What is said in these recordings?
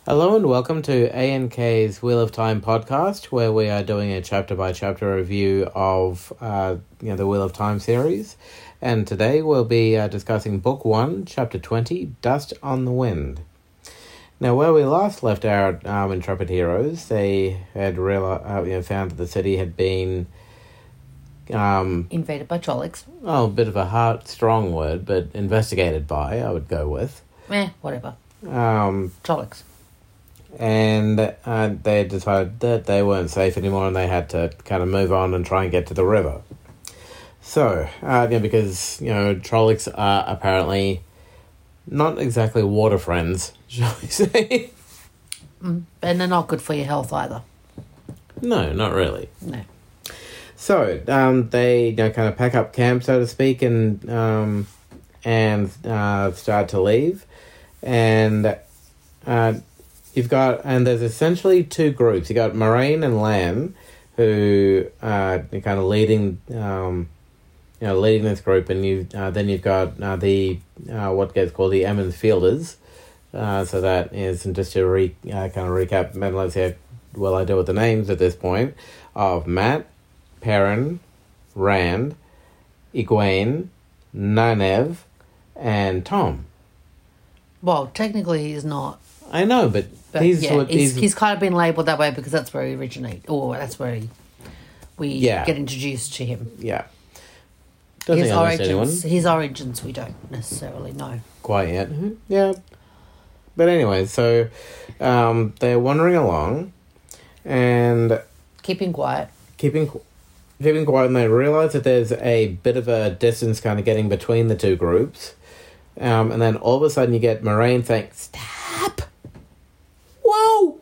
Hello and welcome to ANK's Wheel of Time podcast, where we are doing a chapter-by-chapter review of the Wheel of Time series. And today we'll be discussing Book 1, Chapter 20, Dust on the Wind. Now, where we last left our intrepid heroes, they had found that the city had been invaded by Trollocs. Oh, a bit of a strong word, but investigated by, I would go with. Whatever. Trollocs. And they decided that they weren't safe anymore and they had to kind of move on and try and get to the river. So, because, Trollocs are apparently not exactly water friends, shall we say. And they're not good for your health either. No, not really. No. So, they kind of pack up camp, so to speak, and start to leave. And there's essentially two groups. You got Moraine and Lan, who are kind of leading this group, and then you've got what gets called the Emmons Fielders. So that is, and just to kind of recap, let's see how well I do with the names at this point, of Mat, Perrin, Rand, Egwene, Nynaeve, and Tom. Well, technically he's not. I know, but he's kind of been labelled that way because that's where he originates, or that's where we get introduced to him. Yeah. His origins we don't necessarily know quite yet. Yeah. But anyway, so they're wandering along and keeping quiet, and they realise that there's a bit of a distance kind of getting between the two groups. And then all of a sudden you get Moraine saying, "Stop! Whoa!"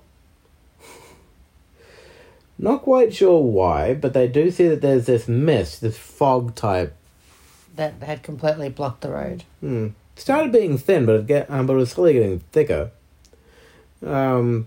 Not quite sure why, but they do see that there's this mist, this fog type. That had completely blocked the road. It started being thin, but it was slowly getting thicker. But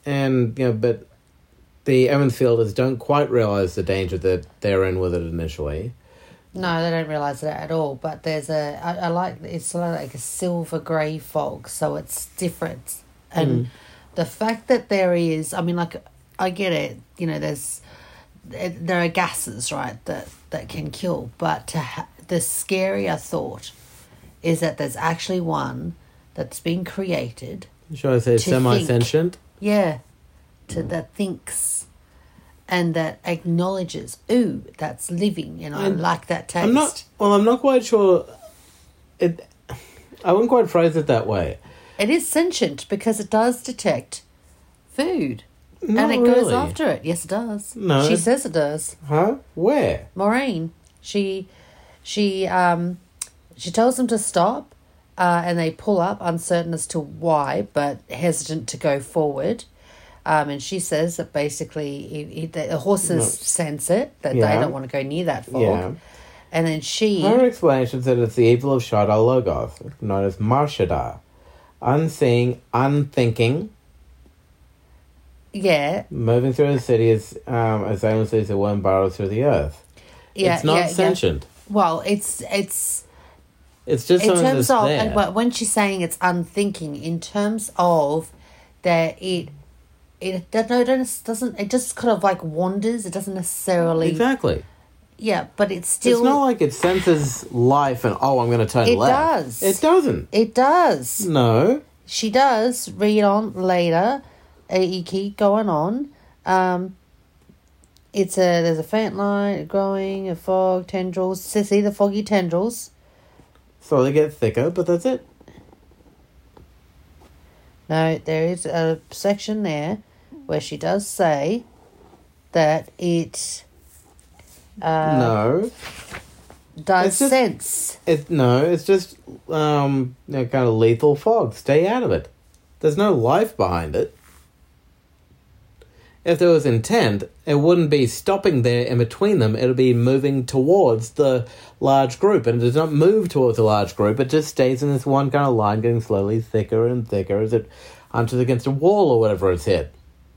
the Emmons Fielders don't quite realise the danger that they're in with it initially. No, they don't realise it at all. But there's it's sort of like a silver grey fog, so it's different. And the fact that there is, I get it. There are gases, right, that can kill. But the scarier thought is that there's actually one that's been created. Should I say semi-sentient? Yeah, that thinks. And that acknowledges, ooh, that's living, I like that taste. I'm not quite sure. I wouldn't quite phrase it that way. It is sentient because it does detect food. Not and it really. goes after it. Yes, it does. No. She says it does. Huh? Where? Moraine. She tells them to stop, and they pull up, uncertain as to why, but hesitant to go forward. And she says that basically the horses sense it, that they don't want to go near that fog. Yeah. And then her explanation is that it's the evil of Shadar Logoth, known as Mar Shadar. Unseeing, unthinking. Yeah. Moving through the city as aimlessly as a worm burrows through the earth. Yeah, it's not sentient. Yeah. Well, it's just something in terms that's of there. and when she's saying it's unthinking, in terms of that it doesn't. It just kind of like wanders. It doesn't necessarily exactly. Yeah, but it's still. It's not like it senses life and I'm going to turn left. It does. It doesn't. It does. No. She does. Read on later. You keep going on. There's a faint light growing, a fog, tendrils. See the foggy tendrils. So they get thicker, but that's it. No, there is a section there where she does say that it does sense. It's just kind of lethal fog. Stay out of it. There's no life behind it. If there was intent, it wouldn't be stopping there in between them. It would be moving towards the large group. And it does not move towards the large group. It just stays in this one kind of line, getting slowly thicker and thicker as it hunches against a wall or whatever it's hit.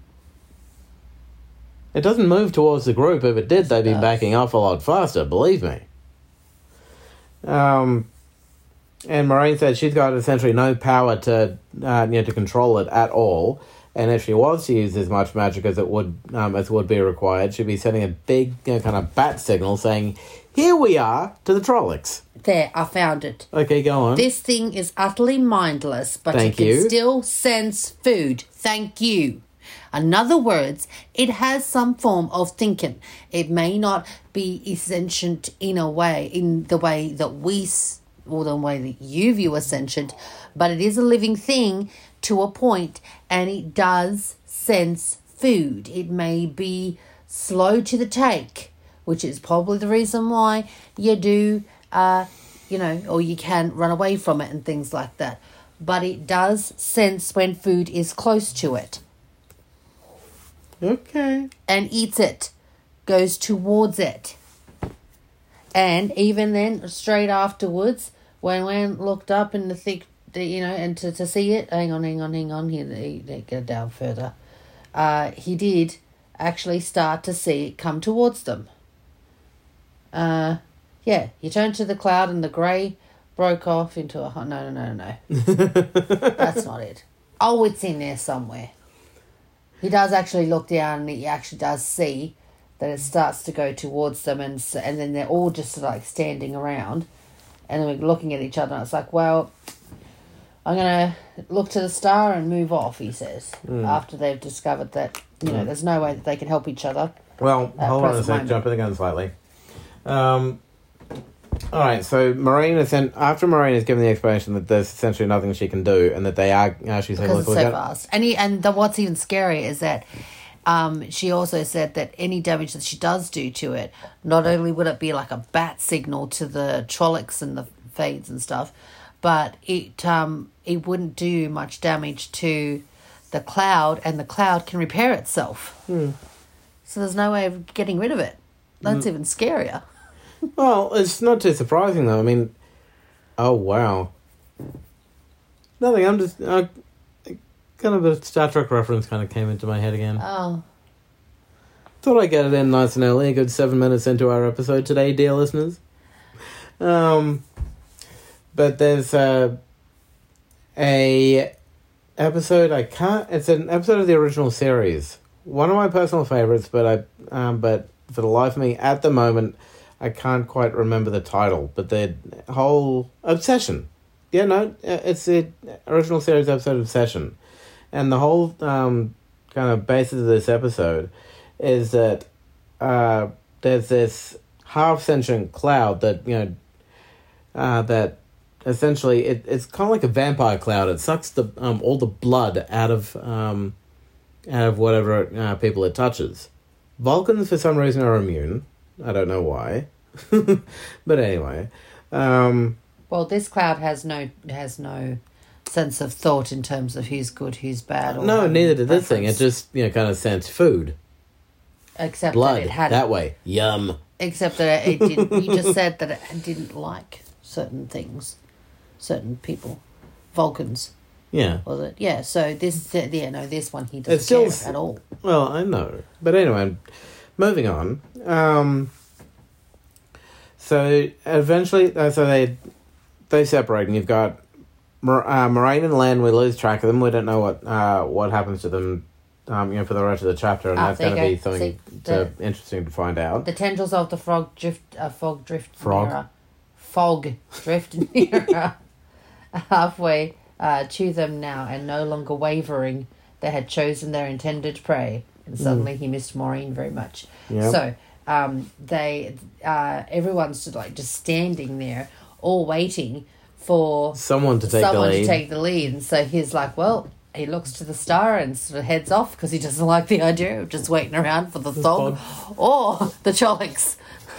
It doesn't move towards the group. If it did, they'd be backing off a lot faster, believe me. And Moraine said she's got essentially no power to to control it at all. And if she was to use as much magic as would be required, she'd be sending a big kind of bat signal saying, "Here we are," to the Trollocs. There, I found it. Okay, go on. This thing is utterly mindless, but it can still sense food. Thank you. In other words, it has some form of thinking. It may not be sentient in the way that or the way that you view as sentient, but it is a living thing to a point, and it does sense food. It may be slow to the take, which is probably the reason why you do, or you can run away from it and things like that. But it does sense when food is close to it. Okay. And eats it, goes towards it. And even then, straight afterwards, when Wen looked up in the thick, and to see it, hang on, here, get down further. He did actually start to see it come towards them. He turned to the cloud and the grey broke off into a... No. That's not it. Oh, it's in there somewhere. He does actually look down and he actually does see that it starts to go towards them, and then they're all just like standing around, and then we're looking at each other, and it's like, well, I'm going to look to the star and move off, he says, after they've discovered that, there's no way that they can help each other. Well, hold on a sec, jumping the gun slightly. All right, so after Moraine has given the explanation that there's essentially nothing she can do, and that they are actually saying, because it's so fast. And what's even scarier is that she also said that any damage that she does do to it, not only would it be like a bat signal to the Trollocs and the Fades and stuff, but it wouldn't do much damage to the cloud, and the cloud can repair itself. So there's no way of getting rid of it. That's even scarier. Well, it's not too surprising, though. I mean, oh, wow. Nothing, I'm just... kind of a Star Trek reference kind of came into my head again. Oh. Thought I'd get it in nice and early, a good 7 minutes into our episode today, dear listeners. But there's a episode, it's an episode of the original series. One of my personal favourites, but for the life of me, at the moment, I can't quite remember the title, but the whole Obsession. Yeah, no, it's the original series episode Obsession. And the whole kind of basis of this episode is that there's this half-sentient cloud that, that essentially, it's kind of like a vampire cloud. It sucks all the blood out of whatever people it touches. Vulcans, for some reason, are immune. I don't know why. But anyway. Well, this cloud has no sense of thought in terms of who's good, who's bad. No, neither did this thing. It just, kind of sensed food. Except blood, that it had... that way. Yum. Except that it didn't... You just said that it didn't like certain things. Certain people. Vulcans. Yeah. Was it? Yeah, so this one he doesn't care at all. Well, I know. But anyway, moving on. So eventually, they separate, and you've got Moraine and Lan. We lose track of them. We don't know what happens to them, for the rest of the chapter, and that's going to be something interesting to find out. The tendrils of the fog drift nearer halfway to them now, and no longer wavering. They had chosen their intended prey, and suddenly he missed Moraine very much. Yep. So. Everyone's just standing there, all waiting for someone to take the lead. And so he's like, well, he looks to the star and sort of heads off because he doesn't like the idea of just waiting around for the Thog or the Trollocs.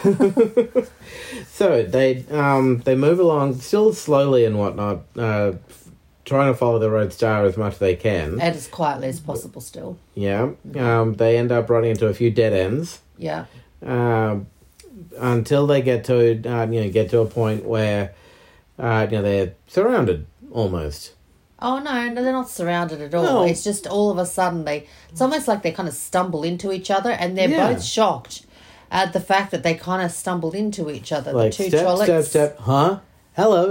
So they move along still slowly and whatnot, trying to follow the Red Star as much as they can, and as quietly as possible. Still, yeah. They end up running into a few dead ends. Yeah. Until they get to a point where they're surrounded almost. Oh no, they're not surrounded at all. No. It's just all of a sudden it's almost like they kind of stumble into each other, and they're both shocked at the fact that they kind of stumbled into each other. Like, the two Trollocs. step, huh? Hello.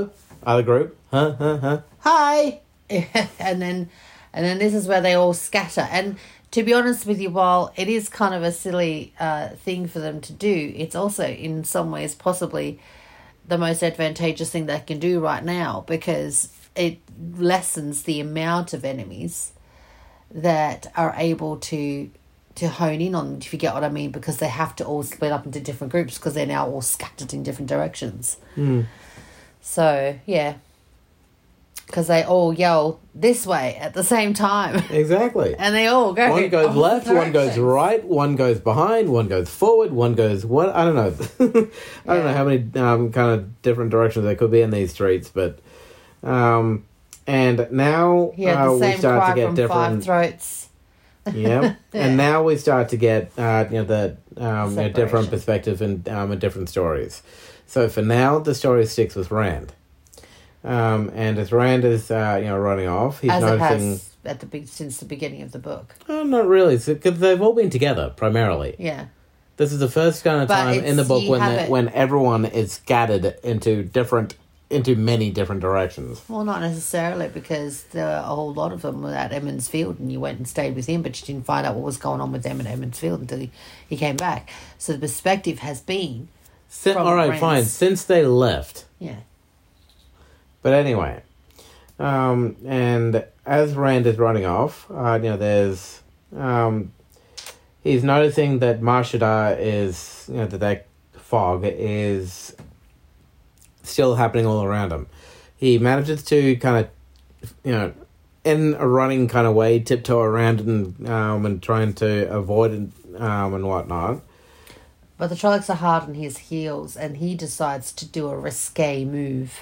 Other group, hi. and then this is where they all scatter. And to be honest with you, while it is kind of a silly thing for them to do, it's also in some ways possibly the most advantageous thing they can do right now, because it lessens the amount of enemies that are able to hone in on, if you get what I mean, because they have to all split up into different groups because they're now all scattered in different directions. So, yeah. Because they all yell this way at the same time. Exactly. And they all go. One goes left, one goes right, one goes behind, one goes forward, one goes what? I don't know. I don't know how many kind of different directions there could be in these streets, but and now the same we start cry to get from different. Five Throats. Yeah, and now we start to get the different Separation. perspectives and different stories. So for now, the story sticks with Rand. And as Rand is, running off, he's As it noticing... has since the beginning of the book. Oh, not really, because they've all been together, primarily. Yeah. This is the first kind of But time in the it's- book you when have it- when everyone is scattered into many different directions. Well, not necessarily, because there were a whole lot of them were at Emmons Field, and you went and stayed with him, but you didn't find out what was going on with them at Emmons Field until he came back. So the perspective has been... from All right, Rand's- fine, since they left. Yeah. But anyway, and as Rand is running off, there's... he's noticing that Marshadar is... that fog is still happening all around him. He manages to kind of, in a running kind of way, tiptoe around and trying to avoid it and whatnot. But the Trollocs are hard on his heels, and he decides to do a risque move.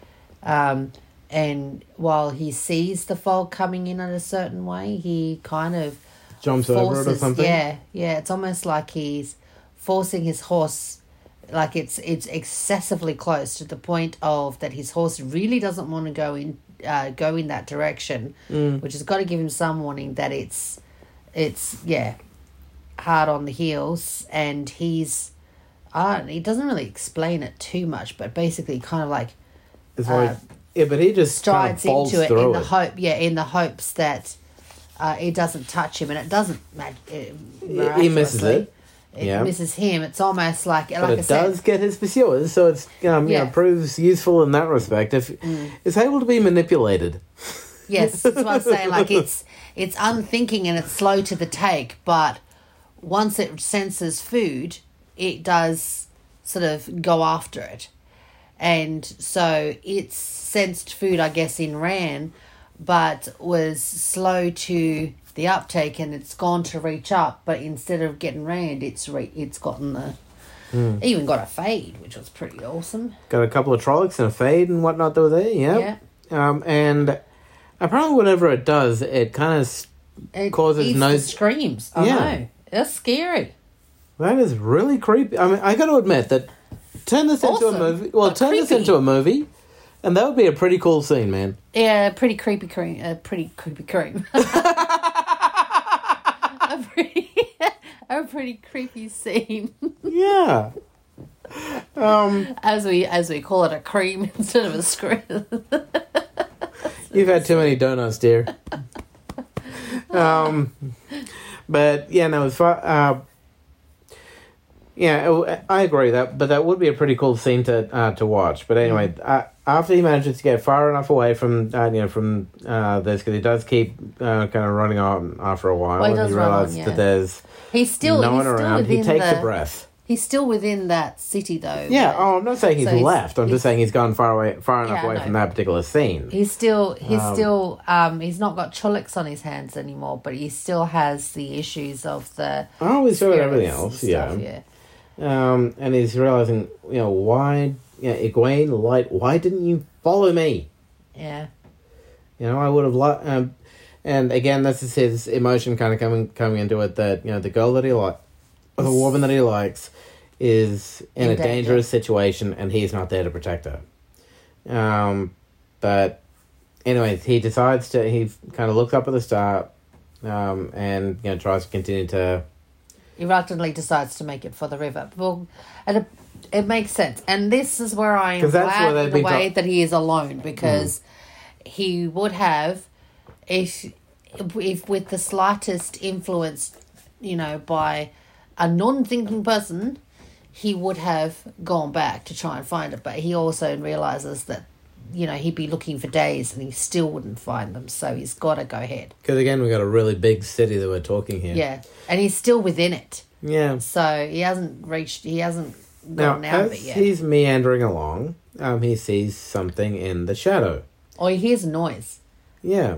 And while he sees the fog coming in a certain way, he kind of Jumps over it or something? Yeah. It's almost like he's forcing his horse, like it's excessively close to the point of that his horse really doesn't want to go in that direction, which has got to give him some warning that it's hard on the heels, and he doesn't really explain it too much, but basically kind of like It's like, but he just kind of strides falls into it through in the hopes that it doesn't touch him, and it doesn't. He misses it. It misses him. It's almost like But I it said, does get his pursuers, so it's proves useful in that respect. If it's able to be manipulated. Yes, that's what I'm saying. Like it's unthinking and it's slow to the take, but once it senses food, it does sort of go after it. And so it's sensed food, I guess, in Ran, but was slow to the uptake, and it's gone to reach up, but instead of getting Rand, it's gotten the... Even got a fade, which was pretty awesome. Got a couple of Trollocs and a fade and whatnot that were there, yeah. And apparently whenever it does, it kind of It causes eats no... the screams. I know. That's scary. That is really creepy. I mean, I got to admit that turn this into a Awesome, movie... Well, but turn this creepy. into a movie, and that would be a pretty cool scene, man. Yeah, pretty creepy cream. Pretty creepy cream. a pretty creepy scene. Yeah. As we call it, a cream instead of a scream. You've had too many donuts, dear. But yeah, no, it's fun. I agree but that would be a pretty cool scene to watch. But anyway, after he manages to get far enough away from this, because he does keep kind of running on after a while, Well, he and does he run on, realizes yeah. that there's He's still no one around. He within takes a breath. He's still within that city, though. Yeah. I'm not saying he's So left. I'm just saying he's gone far enough Yeah, I away know. from that particular scene. He's still he's not got Trollocs on his hands anymore, but he still has the issues of the. Oh, he's doing everything spirits else. and Yeah. stuff, And he's realizing, why, Egwene, Light, why didn't you follow me? Yeah. I would have liked, and again, this is his emotion kind of coming into it that, the girl that he likes, the woman that he likes, is in a danger. dangerous situation and he's not there to protect her. But anyway, he decides he kind of looks up at the star, and, tries to continue to... He reluctantly decides to make it for the river. Well, It makes sense. And this is where I am 'Cause that's where glad they've in the been way that he is alone, because he would have, if with the slightest influence, by a non-thinking person, he would have gone back to try and find it. But he also realises that, he'd be looking for days and he still wouldn't find them. So he's got to go ahead. Because again, we've got a really big city that we're talking here. Yeah. And he's still within it. Yeah. So he hasn't gone out of it yet. He's meandering along, he sees something in the shadow. Or he hears a noise. Yeah.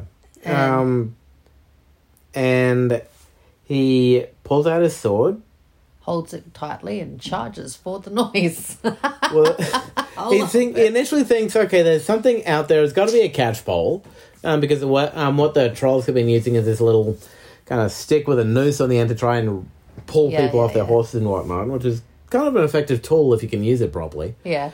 And he pulls out his sword. Holds it tightly and charges for the noise. Well, he initially thinks, okay, there's something out there. It's got to be a catchpole, because what the trolls have been using is this little kind of stick with a noose on the end to try and pull people off their horses and whatnot, which is kind of an effective tool if you can use it properly. Yeah.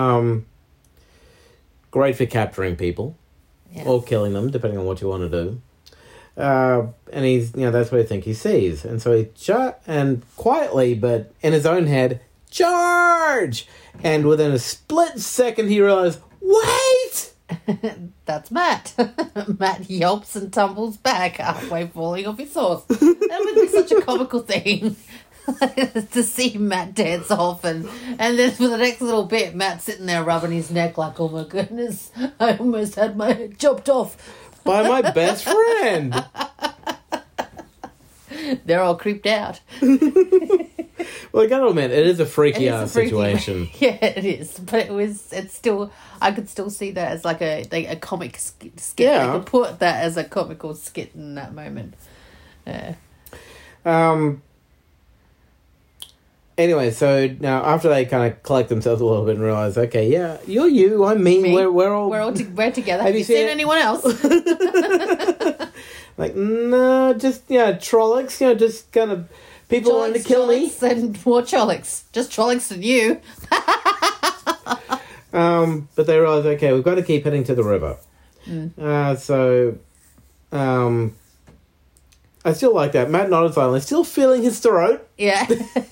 Great for capturing people or killing them, depending on what you want to do. And he's, that's what I think he sees. And so he and quietly, but in his own head, charge! And within a split second, he realized, wait! That's Matt. Matt yelps and tumbles back, halfway falling off his horse. That would be such a comical thing. To see Matt dance off, and then for the next little bit, Matt's sitting there rubbing his neck like, oh my goodness, I almost had my head chopped off. By my best friend. They're all creeped out. Well, I gotta admit, it is a freaky ass situation. Yeah, it is. But it's still, I could still see that as like a comic skit. Yeah. I could put that as a comical skit in that moment. Anyway, so now after they kind of collect themselves a little bit and realize, okay, yeah, you're you, I'm me. We're together. Have you seen anyone else? Like, no, just Trollocs, just kind of people wanting to kill me. And more Trollocs, just Trollocs and you. But they realize, okay, we've got to keep heading to the river. I still like that. Matt nodded silently, still feeling his throat. Yeah.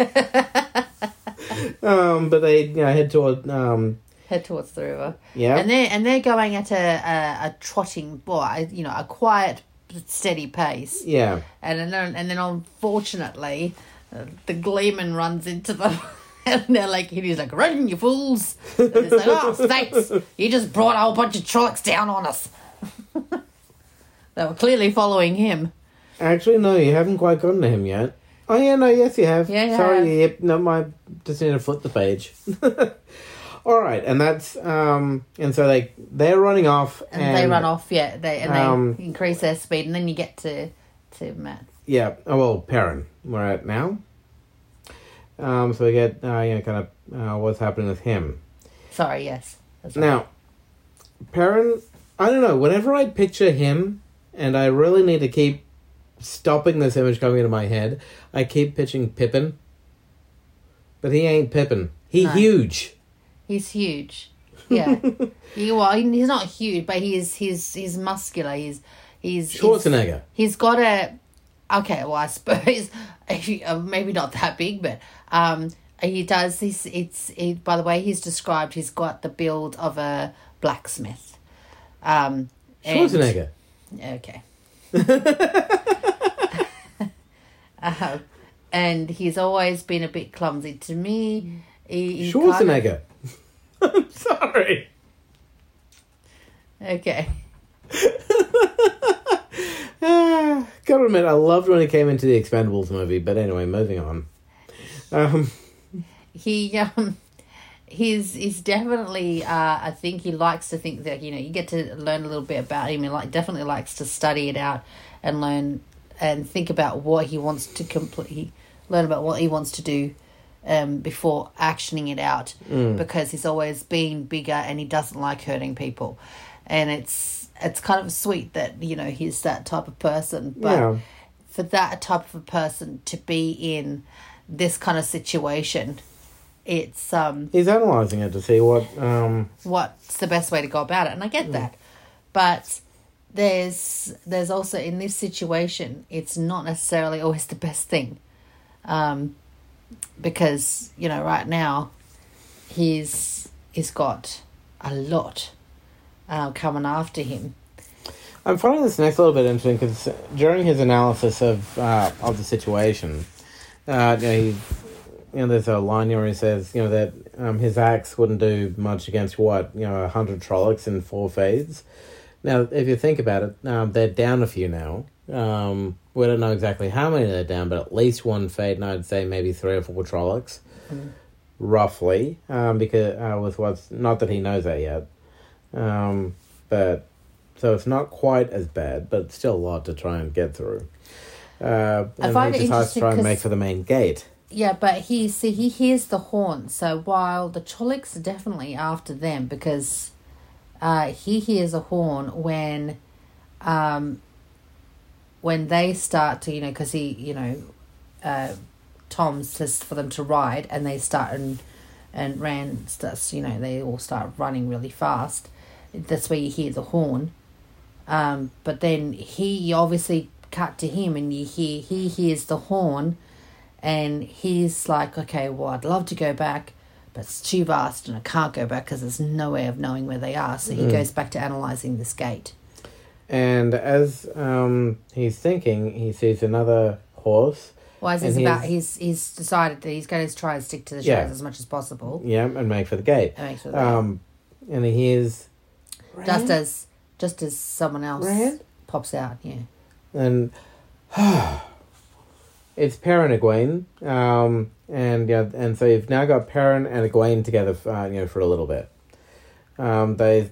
But they head toward head towards the river. Yeah. And they're going at a trotting, a quiet, steady pace. Yeah. And then unfortunately, the Gleeman runs into them. And they're like, he's like, run, you fools. And it's like, oh, thanks. You just brought a whole bunch of Trollocs down on us. They were clearly following him. Actually, no, you haven't quite gotten to him yet. Oh, yeah, no, yes, you have. Yeah, Sorry, yep, no, just need to flip the page. All right, and that's, and so they're running off. And they run off, yeah, they increase their speed, and then you get to Matt. Yeah, Perrin, we're at now. So we get, kind of what's happening with him. Sorry, yes. That's right. Now, Perrin, I don't know, whenever I picture him, and I really need to keep stopping this image coming into my head, I keep pitching Pippin. But he ain't Pippin. He's huge. He's huge. Yeah. He's not huge, but he's muscular. He's Schwarzenegger. He's got okay, well, I suppose maybe not that big, but he does by the way he's described, he's got the build of a blacksmith. Schwarzenegger. Okay. And he's always been a bit clumsy to me. Schwarzenegger. I'm sorry. Okay. Gotta admit, I loved when he came into the Expendables movie, but anyway, moving on. He's definitely, I think he likes to think that, you get to learn a little bit about him, and definitely likes to study it out and learn and think about what he wants to learn about what he wants to do before actioning it out, because he's always been bigger and he doesn't like hurting people. And it's kind of sweet that, he's that type of person, but for that type of a person to be in this kind of situation, it's he's analysing it to see what's the best way to go about it, and I get that, but there's also in this situation, it's not necessarily always the best thing, because right now he's got a lot coming after him. I'm finding this next a little bit interesting because during his analysis of the situation, there's a line here where he says, that his axe wouldn't do much against 100 Trollocs in 4 fades. Now, if you think about it, they're down a few now. We don't know exactly how many they're down, but at least 1 fade, and I'd say maybe 3 or 4 Trollocs, roughly. Because with what's not that he knows that yet, but. So it's not quite as bad, but still a lot to try and get through. And I find it interesting to try and make for the main gate. Yeah, but he hears the horn. So while the Trollocs are definitely after them, because he hears a horn when they start to, because Tom says for them to ride, and they start and Rand starts, they all start running really fast. That's where you hear the horn. But then he obviously cut to him, and he hears the horn, and he's like, okay, well, I'd love to go back, but it's too vast and I can't go back because there's no way of knowing where they are. So he goes back to analysing this gate. And as he's thinking, he sees another horse. Well, he's decided that he's going to try and stick to the shadows as much as possible. Yeah, and make for the gate. And he hears... Just as someone else pops out, yeah. And it's Perrin and Egwene, and so you've now got Perrin and Egwene together, for a little bit. They,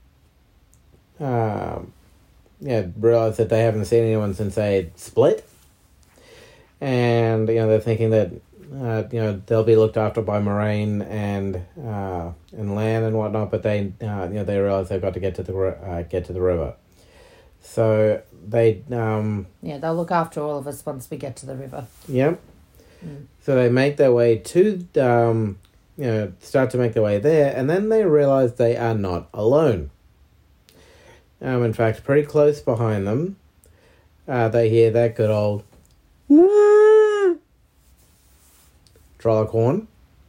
realize that they haven't seen anyone since they split, and they're thinking that they'll be looked after by Moiraine and Lan and whatnot, but they they realize they've got to get to the river. So they they'll look after all of us once we get to the river. Yep. So they make their way to start to make their way there, and then they realize they are not alone. In fact, pretty close behind them, they hear that good old Trolloc horn.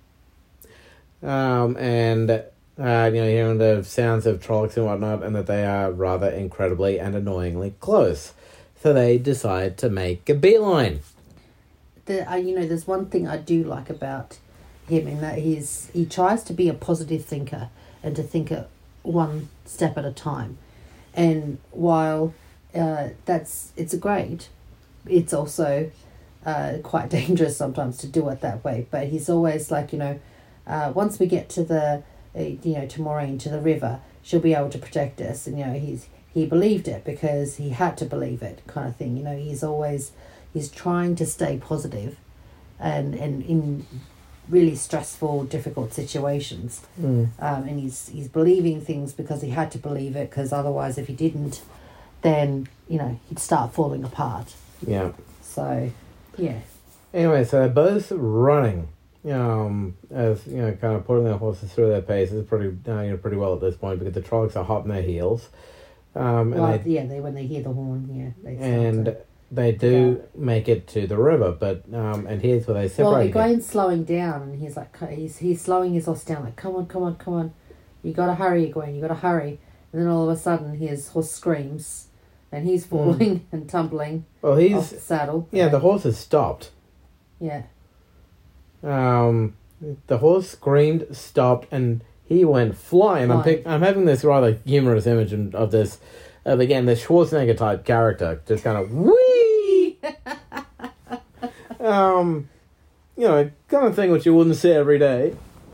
Hearing the sounds of Trollocs and whatnot, and that they are rather incredibly and annoyingly close. So they decide to make a beeline. There's one thing I do like about him, in that he tries to be a positive thinker and to think it one step at a time. And while it's great, it's also quite dangerous sometimes to do it that way. But he's always like, once we get to to Moiraine, to the river, she'll be able to protect us. And he believed it because he had to believe it, kind of thing. He's trying to stay positive, and in really stressful, difficult situations. And he's believing things because he had to believe it, because otherwise, if he didn't, then he'd start falling apart. Yeah. So, yeah. Anyway, so they're both running. As kind of putting their horses through their paces pretty well at this point, because the Trollocs are hot in their heels. When they hear the horn, they do make it to the river, but and here's where they separate. Well, Egwene's slowing down, and he's like, he's slowing his horse down, like, come on, you gotta hurry, Egwene, you gotta hurry. And then all of a sudden, his horse screams, and he's falling and tumbling off the saddle. Yeah, the horse has stopped. Yeah. The horse screamed, stopped, and he went flying. I'm having this rather humorous image of this, again, this Schwarzenegger type character, just kind of whee. Kind of thing which you wouldn't see every day.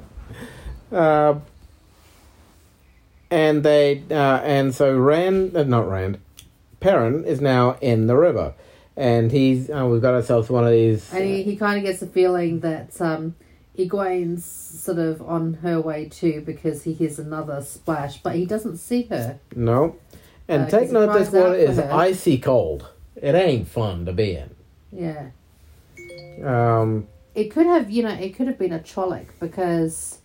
Perrin is now in the river. And we've got ourselves one of these... And he kind of gets the feeling that Egwene's sort of on her way too, because he hears another splash, but he doesn't see her. No. And take note, this water is icy cold. It ain't fun to be in. Yeah. It could have, it could have been a Trolloc, because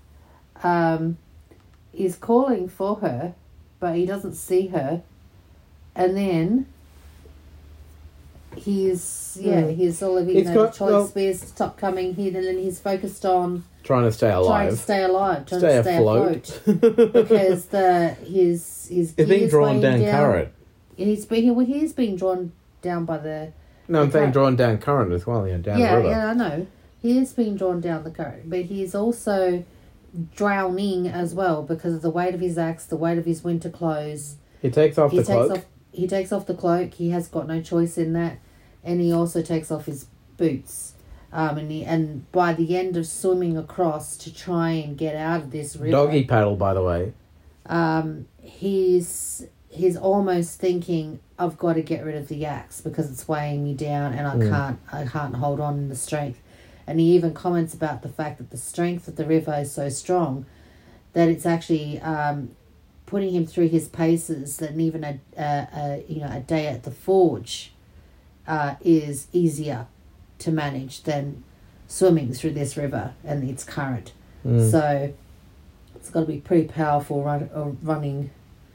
he's calling for her, but he doesn't see her. And then... he's all of He's got- Charlie well- Spears stop coming here, and then he's focused on Trying to stay trying to alive. stay alive, trying Stay to stay afloat, because his It's being gears drawn weighing down current. He's being drawn down by the No, I'm the saying current. drawn down current as well, down the river. I know. He is being drawn down the current, but he's also drowning as well because of the weight of his axe, the weight of his winter clothes. He takes off the cloak. He takes off the cloak. He has got no choice in that, and he also takes off his boots. And by the end of swimming across to try and get out of this river, Doggy paddle, by the way. he's almost thinking, I've got to get rid of the axe because it's weighing me down, and I can't hold on in the strength. And he even comments about the fact that the strength of the river is so strong that it's actually putting him through his paces. That even a day at the forge is easier to manage than swimming through this river and its current. So it's got to be pretty powerful running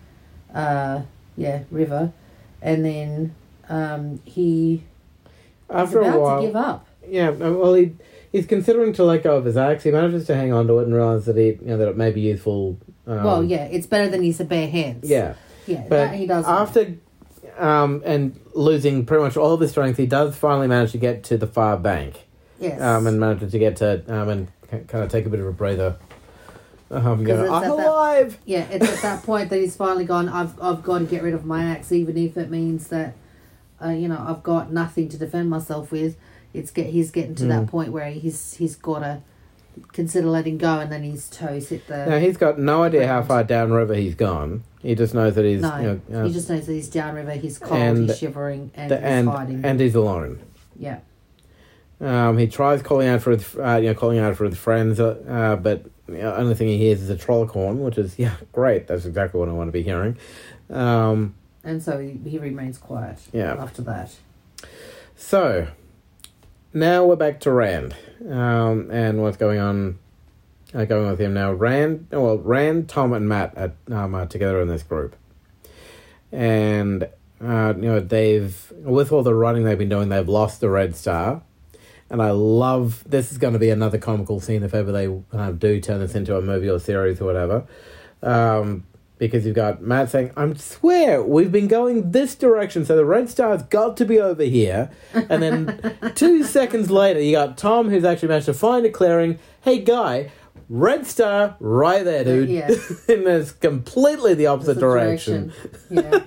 river. And then he's After about a while, to give up. Yeah, well, he's considering to let go of his axe. He manages to hang on to it and realize that that it may be useful. It's better than his bare hands. Yeah, Yeah, but that he does. after and losing pretty much all of his strength, he does finally manage to get to the far bank. Yes. And manages to get to and kind of take a bit of a breather. I'm it's alive. It's at that point that he's finally gone. I've got to get rid of my axe, even if it means that, I've got nothing to defend myself with. He's getting to that point where he's got to consider letting go, and then his toes hit the. Now he's got no idea how far downriver he's gone. He just knows that he's. He just knows that he's downriver. He's cold. And he's shivering, and he's hiding. And he's alone. Yeah. He tries calling out for his friends, but the only thing he hears is a troll horn, which is great. That's exactly what I want to be hearing. And so he remains quiet. Yeah. After that. So now we're back to Rand, and what's going on with him now. Rand, Tom, and Matt are together in this group, and they've, with all the running they've been doing, they've lost the Red Star. And I love, this is going to be another comical scene if ever they do turn this into a movie or series or whatever. Because you've got Matt saying, I swear, we've been going this direction, so the Red Star's got to be over here. And then 2 seconds later, you got Tom, who's actually managed to find a clearing. Hey, guy, Red Star right there, dude. Yeah. In this completely the opposite direction. Yeah.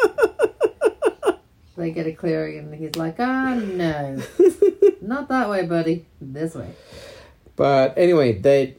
They get a clearing, and he's like, no. Not that way, buddy. This way. But anyway, they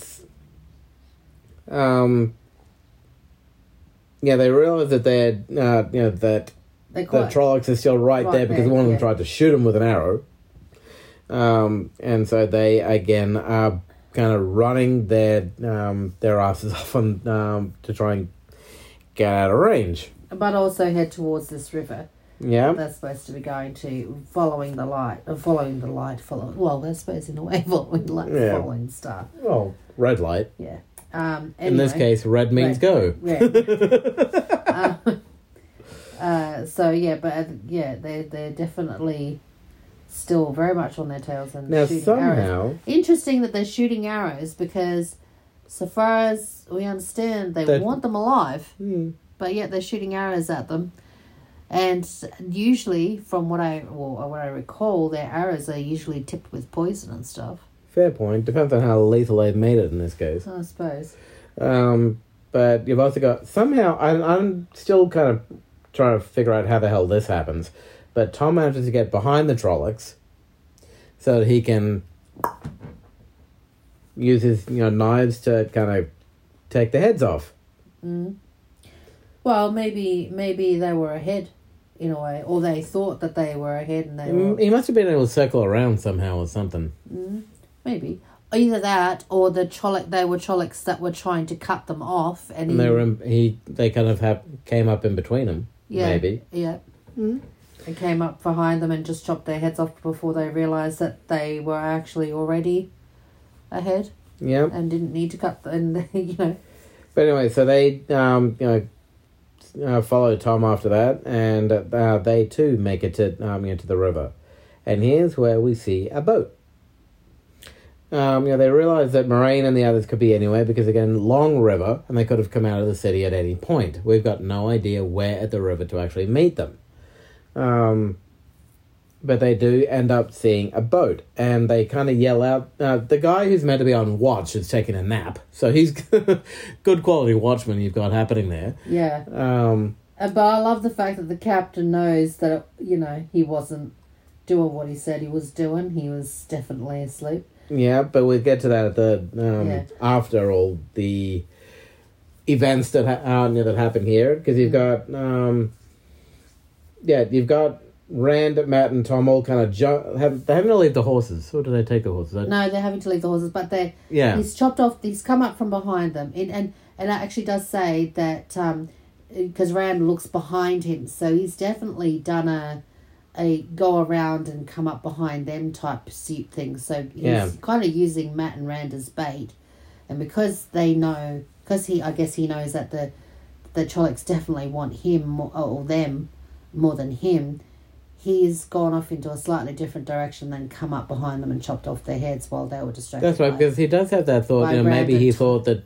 they realize that that the Trollocs are still right there because one of them tried to shoot him with an arrow. And so they again are kind of running their asses off to try and get out of range. But also head towards this river. Yeah. They're supposed to be going to following the light. They're supposed in a way following the light, following the star. Well, red light. Yeah. In Anyway, this case, red means go. Yeah. They're definitely still very much on their tails and Now shooting somehow, arrows. Interesting that they're shooting arrows because, so far as we understand, they want them alive, but yet they're shooting arrows at them. And usually, from what I recall, their arrows are usually tipped with poison and stuff. fair point. Depends on how lethal they've made it in this case. I suppose. But you've also got somehow. I'm still kind of trying to figure out how the hell this happens. But Tom manages to get behind the Trollocs so that he can use his knives to kind of take the heads off. Well, maybe they were ahead in a way, or they thought that they were ahead, and they were. He must have been able to circle around somehow or something. Maybe either that, or they were Trollocs that were trying to cut them off, and they kind of came up in between them. Yeah, maybe. Yeah. They came up behind them and just chopped their heads off before they realised that they were actually already ahead. Yeah. And didn't need to cut them, But anyway, so they follow Tom after that, and they too make it to the river. And here's where we see a boat. They realise that Moraine and the others could be anywhere because, again, long river, and they could have come out of the city at any point. We've got no idea where at the river to actually meet them. But they do end up seeing a boat, and they kind of yell out. The guy who's meant to be on watch is taking a nap, so he's good quality watchman you've got happening there. Yeah. But I love the fact that the captain knows that, he wasn't doing what he said he was doing. He was definitely asleep. Yeah, but we'll get to that at the after all the events that that happen here, because you've got you've got Rand, Matt, and Tom all kind of they're having to leave the horses. Or do they take the horses? No, they're having to leave the horses, but he's chopped off. He's come up from behind them, and it actually does say that because Rand looks behind him, so he's definitely done a go around and come up behind them type pursuit thing. So he's kind of using Matt and Rand as bait, and because they know, I guess he knows that the Trollocs definitely want him or them more than him. He's gone off into a slightly different direction, then come up behind them and chopped off their heads while they were distracted. That's right, because he does have that thought. Maybe he thought that.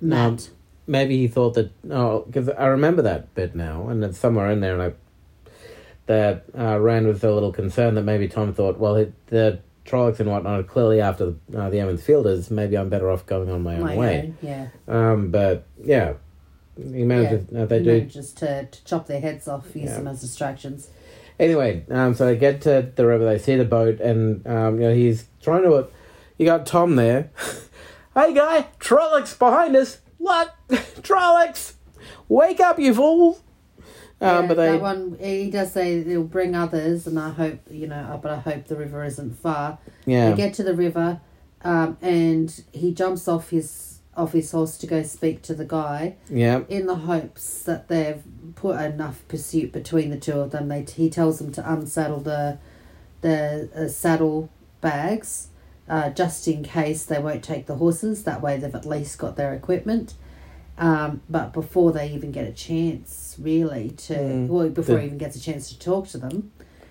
Because I remember that bit now, and it's somewhere in there, and that Rand was a little concerned that maybe Tom thought, well, the Trollocs and whatnot are clearly after the Emond's Fielders. Maybe I'm better off going on my own way. Yeah. But yeah, he manages. Manages to chop their heads off, use them as distractions. Anyway, so they get to the river, they see the boat, and he's trying to. You got Tom there. Hey, guy, Trollocs behind us. What? Trollocs! Wake up, you fools! But that one, he does say he'll bring others, and I hope but I hope the river isn't far. Yeah. They get to the river, and he jumps off his horse to go speak to the guy. Yeah. In the hopes that they've put enough pursuit between the two of them. He tells them to unsaddle the saddle bags, just in case they won't take the horses. That way they've at least got their equipment. But before they even get a chance, really, before he even gets a chance to talk to them,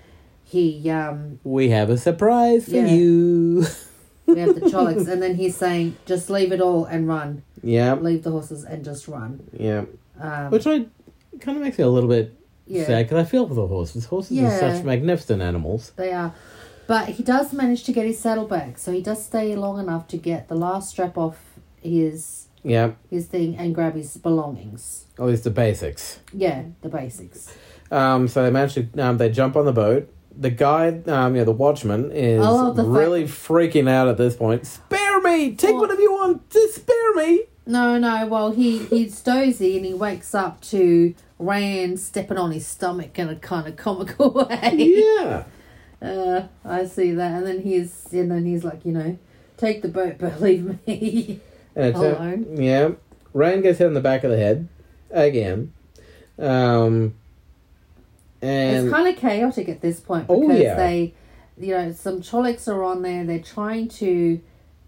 we have a surprise for you. We have the Trollocs, and then he's saying, just leave it all and run. Yeah. Leave the horses and just run. Yeah. Which kind of makes me a little bit sad, because I feel for the horses. Horses are such magnificent animals. They are. But he does manage to get his saddlebag, so he does stay long enough to get the last strap off his thing and grab his belongings. At least the basics. Yeah, the basics. So they manage to, they jump on the boat. The guy, the watchman, is really freaking out at this point. Spare me! Take whatever you want! Just spare me! No, well, he's dozy, and he wakes up to Rand stepping on his stomach in a kind of comical way. Yeah. I see that. And then he's like, take the boat, but leave me alone. Yeah. Rand gets hit on the back of the head. Again. And it's kind of chaotic at this point because they, some Trollocs are on there. They're trying to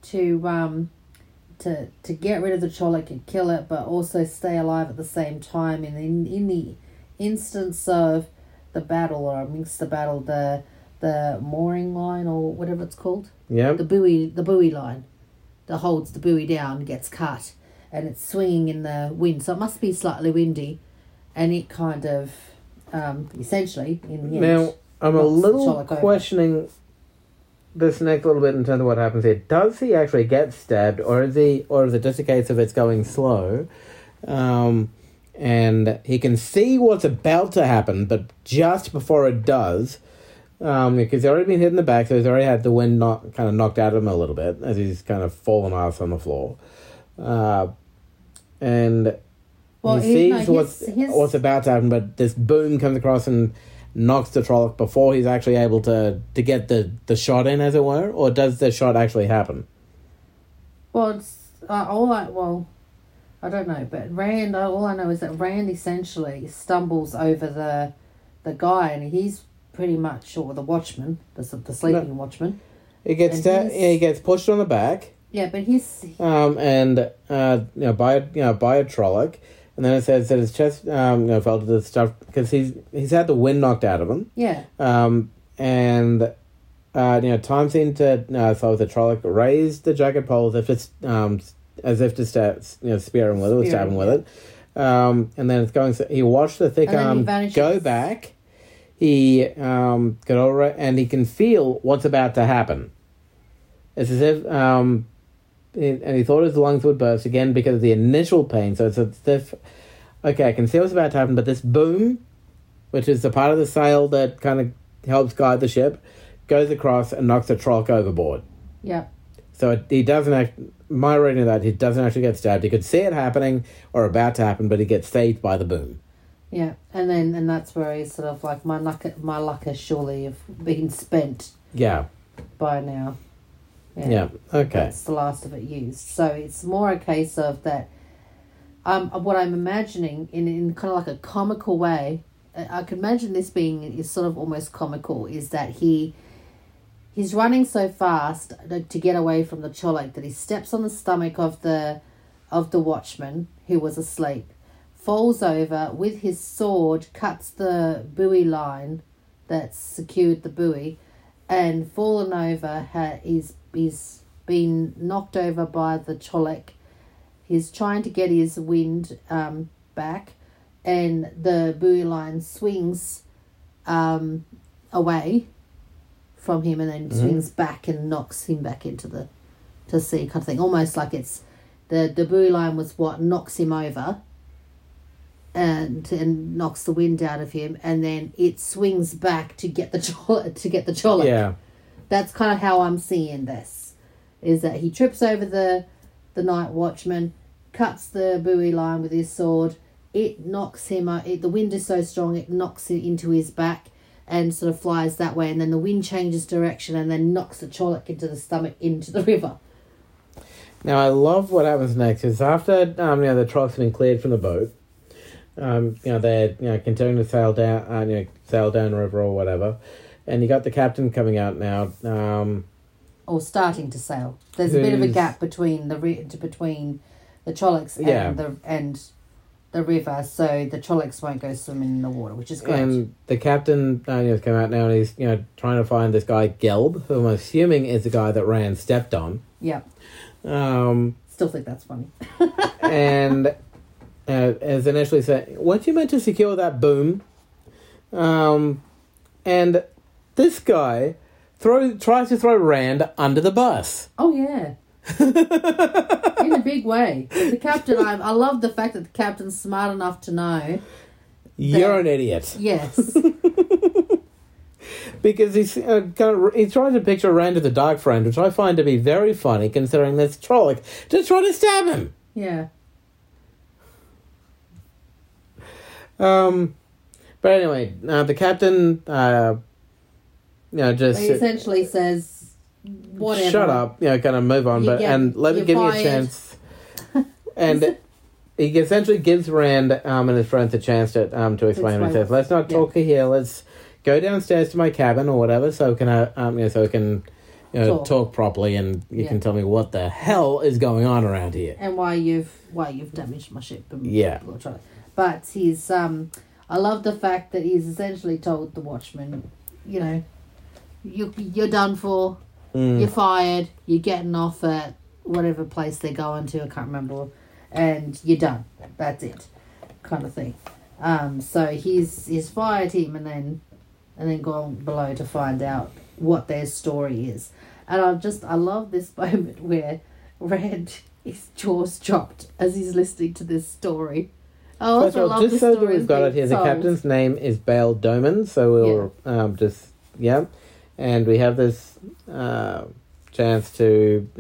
get rid of the Trolloc and kill it, but also stay alive at the same time. And in the instance of the battle, or amongst the battle, the mooring line or whatever it's called, the buoy line that holds the buoy down gets cut, and it's swinging in the wind. So it must be slightly windy, and it kind of. Essentially, in the end. Now, I'm a little questioning this next little bit in terms of what happens here. Does he actually get stabbed, or is it just a case of it's going slow? And he can see what's about to happen, but just before it does, because he's already been hit in the back, so he's already had the wind kind of knocked out of him a little bit as he's kind of fallen off on the floor. And he sees what's about to happen, but this boom comes across and knocks the Trolloc before he's actually able to get the shot in, as it were, or does the shot actually happen? Well, it's I don't know, but Rand. All I know is that Rand essentially stumbles over the guy, and he's pretty much, or the watchman, the sleeping watchman. He gets pushed on the back. Yeah, but he's by a Trolloc. And then it says that his chest fell to the stuff because he's had the wind knocked out of him. Yeah. And Tom seemed to solve the Trolloc raised the jagged pole as if to spear him with it, or stab him with it. And then it's going. He watched the thick arm go back. He got over it, and he can feel what's about to happen. It's as if, and he thought his lungs would burst again because of the initial pain. So it's as if, okay, I can see what's about to happen, but this boom, which is the part of the sail that kind of helps guide the ship, goes across and knocks the Trolloc overboard. Yeah. So he doesn't my reading of that, he doesn't actually get stabbed. He could see it happening or about to happen, but he gets saved by the boom. Yeah, and that's where he's sort of like, my luck has surely have been spent. Yeah. By now. Yeah. Okay. That's the last of it used. So it's more a case of that. What I'm imagining in kind of like a comical way, I can imagine this being is sort of almost comical, is that he's running so fast to get away from the Trolloc that he steps on the stomach of the watchman who was asleep, falls over with his sword, cuts the buoy line that secured the buoy, and fallen over. He's been knocked over by the Trolloc. He's trying to get his wind back, and the buoy line swings away from him, and then swings back and knocks him back into the sea, kind of thing. Almost like it's the buoy line was what knocks him over, and knocks the wind out of him, and then it swings back to get the Trolloc. Yeah. That's kind of how I'm seeing this, is that he trips over the night watchman, cuts the buoy line with his sword. It knocks him. The wind is so strong it knocks it into his back, and sort of flies that way. And then the wind changes direction, and then knocks the Trolloc into the stomach into the river. Now I love what happens next. Is after the Trolloc's been cleared from the boat. They're continuing to sail down the river or whatever, and you got the captain coming out now. Or starting to sail. There's a bit of a gap between the Trollocs and the river, so the Trollocs won't go swimming in the water, which is great. And the captain has come out now, and he's trying to find this guy Gelb, who I'm assuming is the guy that Rand stepped on. Yeah. Still think that's funny. And as initially said, weren't you meant to secure that boom? And this guy tries to throw Rand under the bus. Oh, yeah. In a big way. The captain, I love the fact that the captain's smart enough to know. You're an idiot. Yes. Because he's trying to picture Rand as a dark friend, which I find to be very funny, considering this Trolloc just trying to stab him. Yeah. But anyway, the captain, just he essentially says, "Whatever, shut up," kind of move on, and let me give you a chance. And he essentially gives Rand and his friends a chance to explain. He says, "Let's not talk here. Let's go downstairs to my cabin or whatever, so we can talk properly, and you can tell me what the hell is going on around here and why you've damaged my ship." Yeah. But he's I love the fact that he's essentially told the watchman, you're done for, you're fired, you're getting off at whatever place they're going to, I can't remember, and you're done. That's it, kind of thing. So he's fired him and then gone below to find out what their story is. And I love this moment where Rand, his jaws dropped as he's listening to this story. I also love just the so story that we've got it here, the captain's name is Bail Doman, so we'll and we have this chance to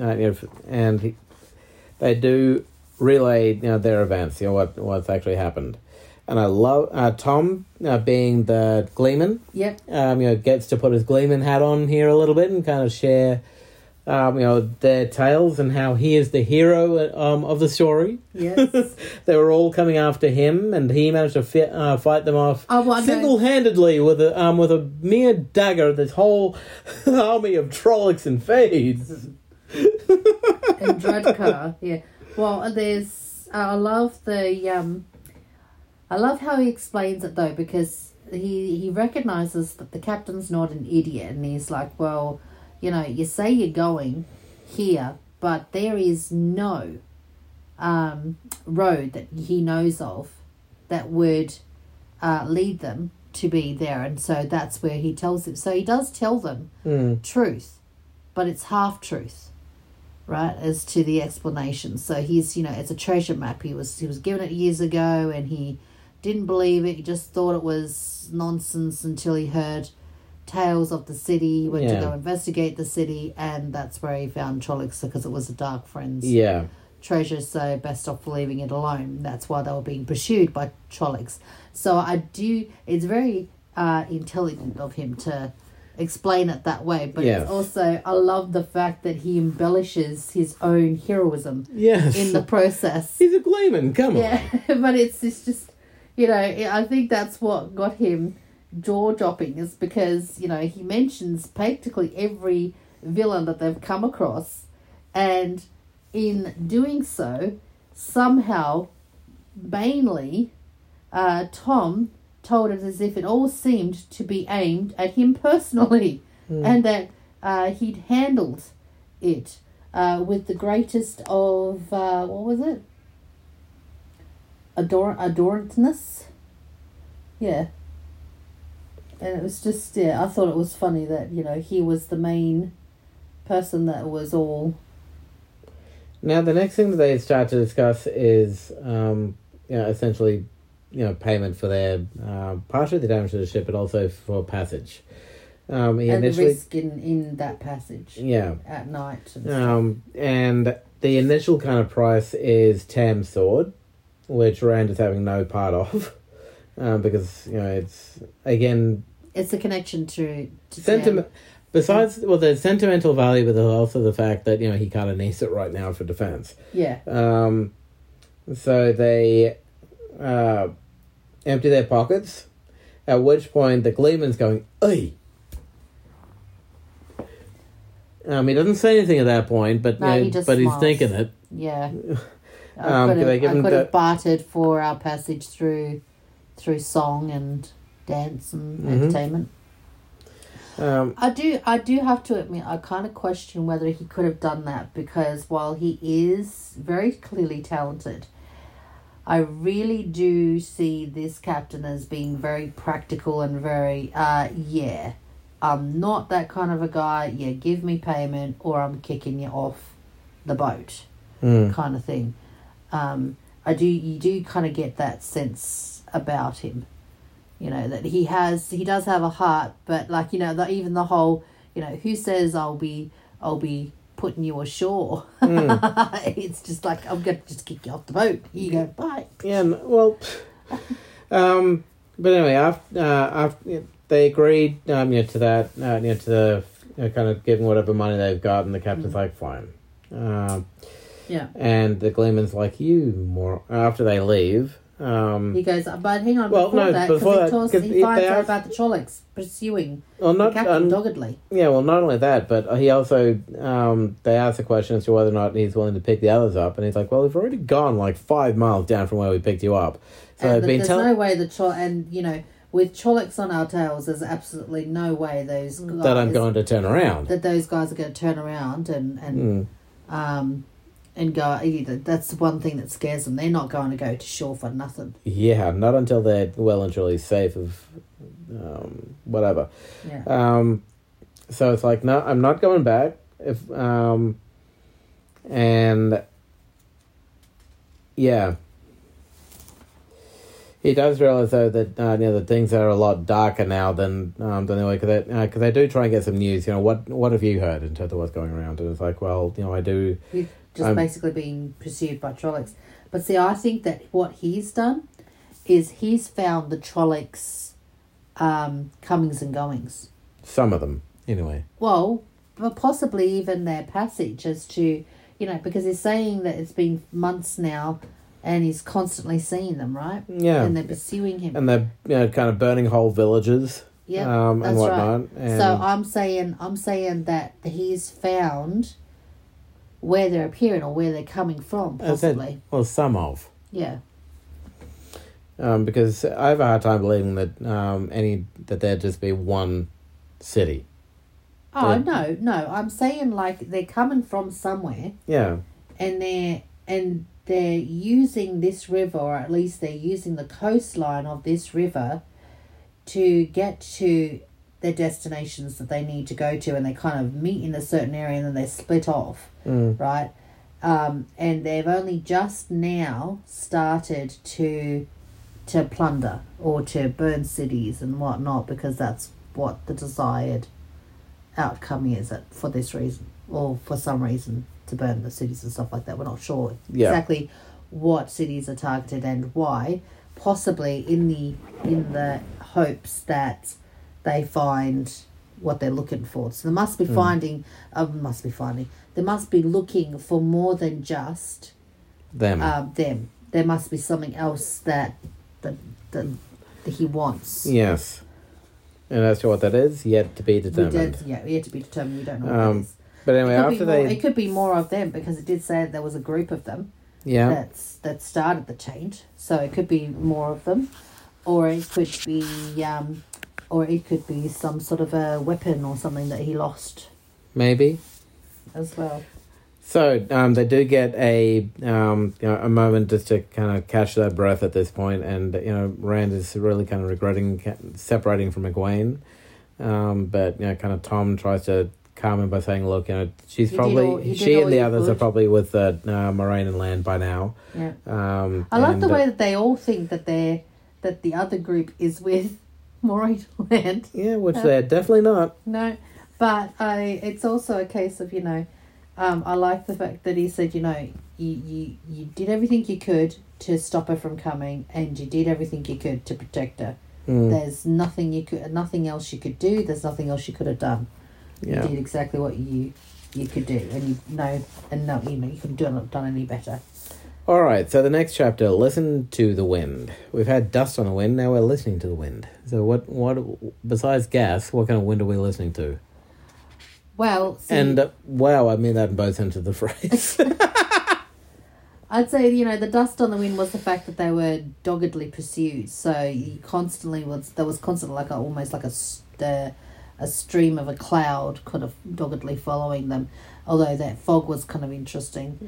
they do relay their events, what's actually happened. And I love Tom being the Gleeman. Yep. Gets to put his Gleeman hat on here a little bit and kind of share their tales and how he is the hero of the story. Yes. They were all coming after him, and he managed to fight them off single-handedly with a mere dagger. This whole army of Trollocs and Fades. And Dredka, yeah. Well, there's I love the I love how he explains it though, because he recognizes that the captain's not an idiot, and he's like, well, you know, you say you're going here, but there is no road that he knows of that would lead them to be there, and so that's where he tells them. So he does tell them truth, but it's half truth, right, as to the explanation. So he's, you know, it's a treasure map. He was given it years ago, and he didn't believe it. He just thought it was nonsense until he heard tales of the city. He went to go investigate the city, and that's where he found Trollocs, because it was a Dark Friends treasure, so best off leaving it alone. That's why they were being pursued by Trollocs. So it's very intelligent of him to explain it that way, but it's also, I love the fact that he embellishes his own heroism in the process. He's a Gleeman, come on. Yeah, but it's just, you know, I think that's what got him jaw-dropping, is because, you know, he mentions practically every villain that they've come across, and in doing so, somehow, mainly, Tom told it as if it all seemed to be aimed at him personally, and that he'd handled it with the greatest of, what was it? Adorantness? Yeah. And it was just, I thought it was funny that, you know, he was the main person that was all... Now, the next thing that they start to discuss is, essentially, payment for their, partially the damage to the ship, but also for passage. And the risk in that passage. Yeah. At night. And the initial kind of price is Tam's sword, which Rand is having no part of, because, it's, again... It's a connection to sentiment. Besides, there's sentimental value, but there's also the fact that, he kind of needs it right now for defense. Yeah. So they empty their pockets, at which point the Gleeman's going, "Oi!" He doesn't say anything at that point, but he's thinking it. Yeah. I could have bartered for our passage through song and dance and entertainment. I do have to admit, I kind of question whether he could have done that, because while he is very clearly talented, I really do see this captain as being very practical and very, I'm not that kind of a guy, give me payment or I'm kicking you off the boat, kind of thing. You do kind of get that sense about him. That he does have a heart, but even the whole, who says I'll be putting you ashore? It's just like, I'm going to just kick you off the boat. Here you go, bye. Yeah, well, but anyway, after they agreed, to that, to the kind of giving whatever money they've got, and the captain's like, fine. Yeah. And the Gleeman's like, after they leave. He goes, but hang on, because he finds out about the Trollocs pursuing the captain doggedly. Yeah, well, not only that, but he also, they ask the question as to whether or not he's willing to pick the others up, and he's like, well, we've already gone like 5 miles down from where we picked you up. So there's no way with Trollocs on our tails, there's absolutely no way those guys... That I'm going to turn around. That those guys are going to turn around and go, that's one thing that scares them. They're not going to go to shore for nothing. Yeah, not until they're well and truly safe of whatever. Yeah. So it's like, no, I'm not going back. And yeah. He does realise, though, that that things are a lot darker now than they were, because they do try and get some news. What have you heard in terms of what's going around? And it's like, well, I do... basically being pursued by Trollocs. But see, I think that what he's done is he's found the Trollocs comings and goings. Some of them, anyway. Well, but possibly even their passage as to, because he's saying that it's been months now and he's constantly seeing them, right? Yeah. And they're pursuing him. And they're, kind of burning whole villages. Yeah, and whatnot. Right. And so I'm saying that he's found where they're appearing or where they're coming from, possibly. Well, some of. Yeah. because I have a hard time believing that that there'd just be one city. Oh, no. I'm saying like they're coming from somewhere. Yeah. And they're using this river, or at least they're using the coastline of this river to get to their destinations that they need to go to, and they kind of meet in a certain area and then they split off, right? And they've only just now started to plunder or to burn cities and whatnot, because that's what the desired outcome is for this reason, or for some reason, to burn the cities and stuff like that. We're not sure exactly what cities are targeted and why. Possibly in the hopes that they find what they're looking for. So they must be they must be looking for more than just them. There must be something else that he wants. Yes. And as to what that is, yet to be determined. Yet to be determined. We don't know what it is. But anyway, it could be more of them, because it did say there was a group of them. Yeah. That started the change. So it could be more of them, or it could be some sort of a weapon or something that he lost. Maybe. As well. So they do get a moment just to kind of catch their breath at this point, and Rand is really kind of regretting separating from Egwene, but kind of Tom tries to calm him by saying, "Look, she's she and the others are probably with Moraine and Lan by now." Yeah. I like the way that they all think that the other group is with Moraine and Lan. Yeah, which they're definitely not. No, but it's also a case of I like the fact that he said, you did everything you could to stop her from coming, and you did everything you could to protect her. There's nothing else you could do. There's nothing else you could have done. Yeah. You did exactly what you could do, and you couldn't have done any better. All right, so the next chapter, listen to the wind. We've had dust on the wind, now we're listening to the wind. So what besides gas, what kind of wind are we listening to? Well, and wow, I mean that in both senses of the phrase. I'd say the dust on the wind was the fact that they were doggedly pursued. So there was constantly like almost like a stream of a cloud kind of doggedly following them. Although that fog was kind of interesting.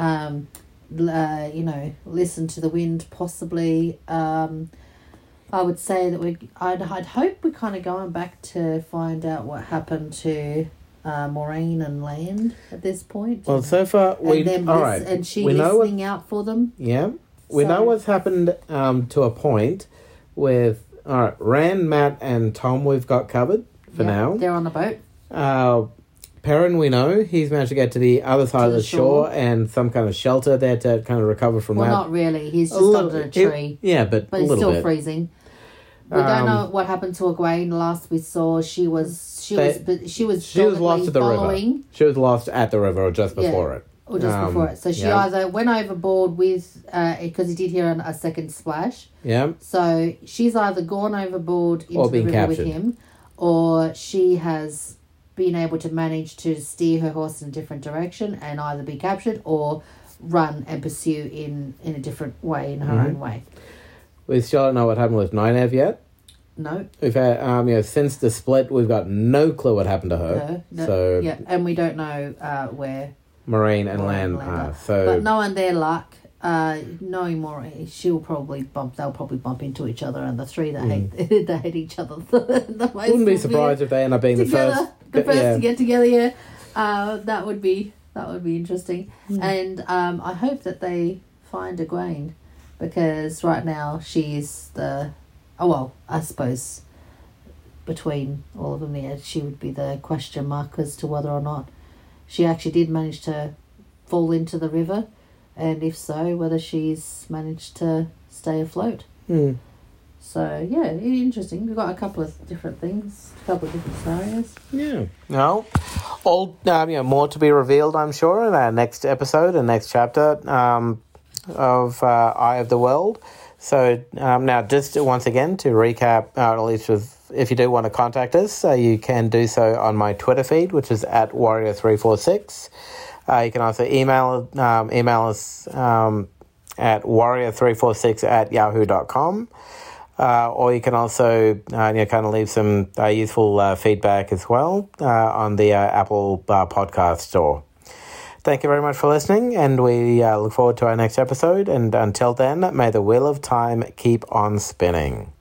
Mm-hmm. Listen to the wind. Possibly, I would say that I'd hope we're kind of going back to find out what happened to Moraine and Lan at this point. Well, so far and she listening out for them. Yeah, we know what's happened to a point with Rand, Matt, and Tom. We've got covered for now. They're on the boat. Perrin, we know he's managed to get to the other side of the shore and some kind of shelter there to kind of recover from that. Well, not really. He's just under a tree. But he's still freezing. We don't know what happened to Egwene. Last we saw, she was lost at the river. She was lost at the river or just before it. Or just before it. So she either went overboard with, because he did hear a second splash. Yeah. So she's either gone overboard into the river with him, or she has been able to manage to steer her horse in a different direction and either be captured or run and pursue in a different way, in her own way. We still don't know what happened with Nynaeve yet. No. We've had since the split, we've got no clue what happened to her. So and we don't know where Moraine and Lan are. So, but knowing their luck, knowing Moraine, they'll probably bump into each other, and the three that hate each other. The most wouldn't be surprised if they end up being the first to get together. Yeah, that would be interesting, and I hope that they find Egwene. Because right now she's I suppose between all of them she would be the question mark as to whether or not she actually did manage to fall into the river, and if so, whether she's managed to stay afloat. So, interesting. We've got a couple of different things, a couple of different scenarios. Yeah. No, all more to be revealed, I'm sure, in our next episode and next chapter. Of Eye of the World. So now just once again to recap, at least if you do want to contact us, you can do so on my Twitter feed, which is @Warrior346. You can also email us at warrior346 at yahoo.com. Or you can also kind of leave some useful feedback as well on the Apple Podcast Store. Thank you very much for listening, and we look forward to our next episode. And until then, may the wheel of time keep on spinning.